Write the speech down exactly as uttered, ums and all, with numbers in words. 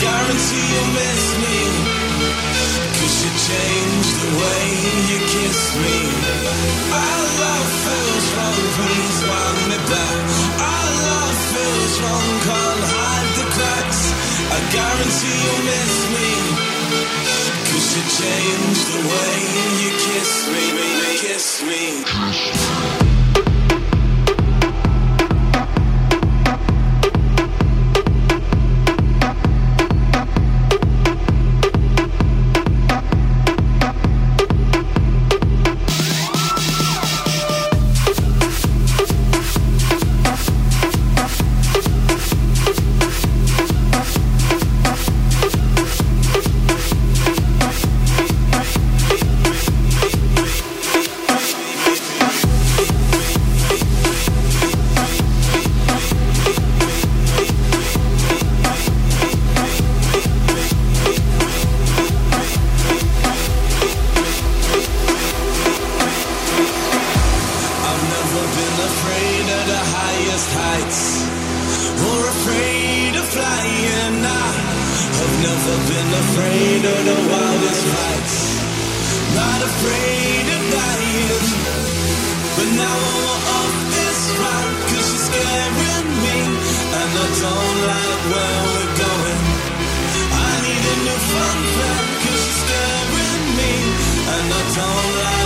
guarantee you'll miss me, 'cause you changed the way you kiss me. Our love feels wrong, please wind me back. Our love feels wrong, can't hide the cracks. I guarantee you'll miss me, 'cause you changed the way you kiss me, kiss me. Don't lie.